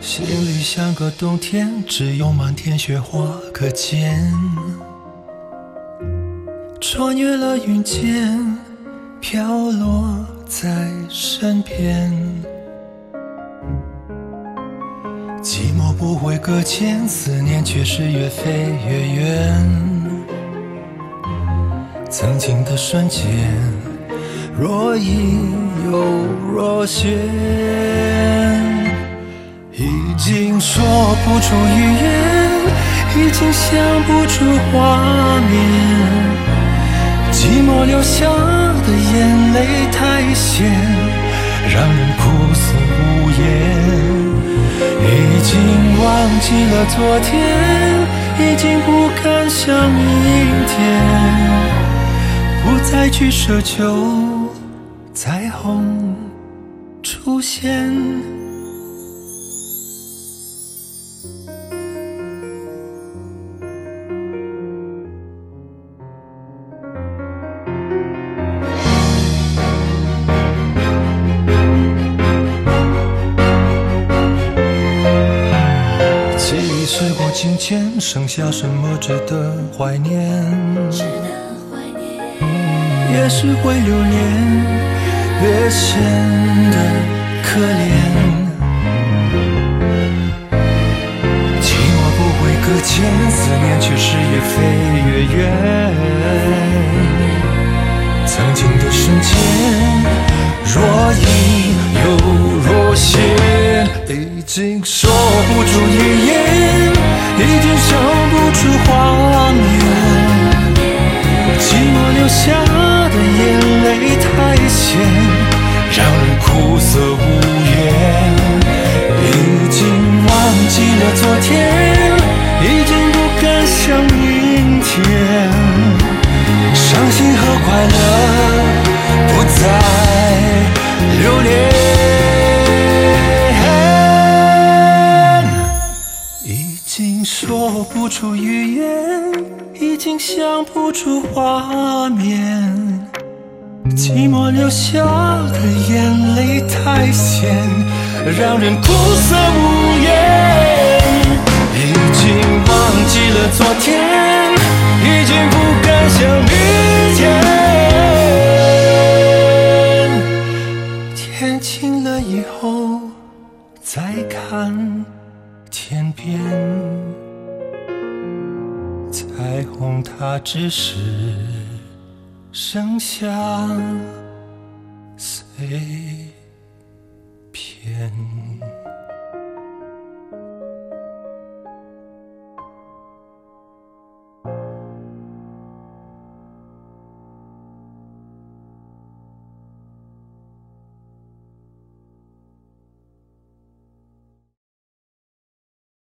心里像个冬天，只有满天雪花可见。穿越了云间，飘落在身边。寂寞不会搁浅，思念却是越飞越远。曾经的瞬间，若隐又若现，已经说不出语言，已经想不出画面。寂寞流下的眼泪太咸，让人苦涩无言。已经忘记了昨天，已经不敢想明天，不再去奢求彩虹出现。记忆时过境迁，剩下什么值得怀念？越是会留恋，越显得可怜。寂寞不会搁浅，思念却是越飞越远。曾经的瞬间，若隐又若现，已经说不出语言，已经想不出画面。寂寞流下的眼泪太咸，让人苦涩无言。已经忘记了昨天，已经不敢想明天。伤心和快乐不再留恋。已经说不出语言，已经想不出画面。寂寞流下的眼泪太咸，让人苦涩无言。已经忘记了昨天，已经不敢想明天。天晴了以后再看天边，彩虹它只是剩下碎片。